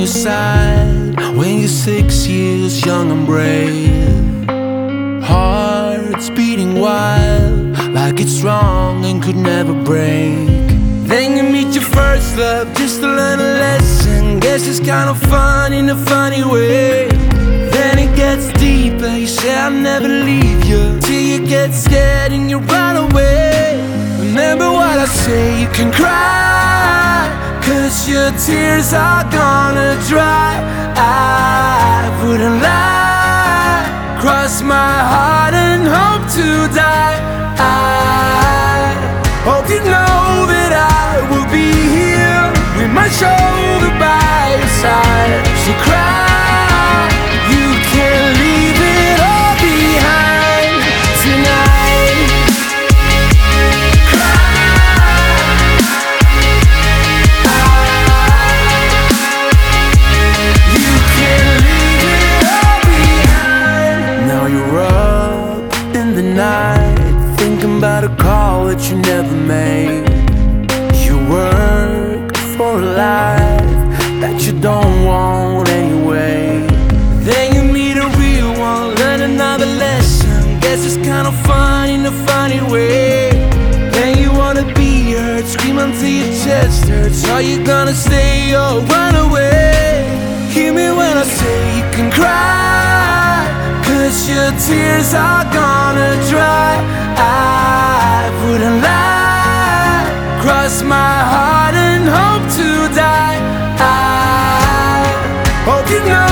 side when you're 6 years young and brave. Hearts beating wild, like it's wrong and could never break. Then you meet your first love just to learn a lesson. Guess it's kind of fun in a funny way. Then it gets deeper, you say I'll never leave you, till you get scared and you run away. Remember what I say, you can cry, 'cause your tears are gonna dry. I wouldn't lie, cross my heart and hope to die. I hope you know that I will be here with my shoulder by your side. So cry, you can leave it all behind tonight. You can leave it all behind. Now you're up in the night, thinking about a call that you never made. You work for a life that you don't want anyway. Then you meet a real one, learn another lesson. Guess it's kind of fun in a funny way. Then you wanna be heard, scream until your chest hurts. Are you gonna stay or run away? Hear me when I say you can cry, 'cause your tears are gonna dry. I wouldn't lie, cross my heart and hope to die. I hope you know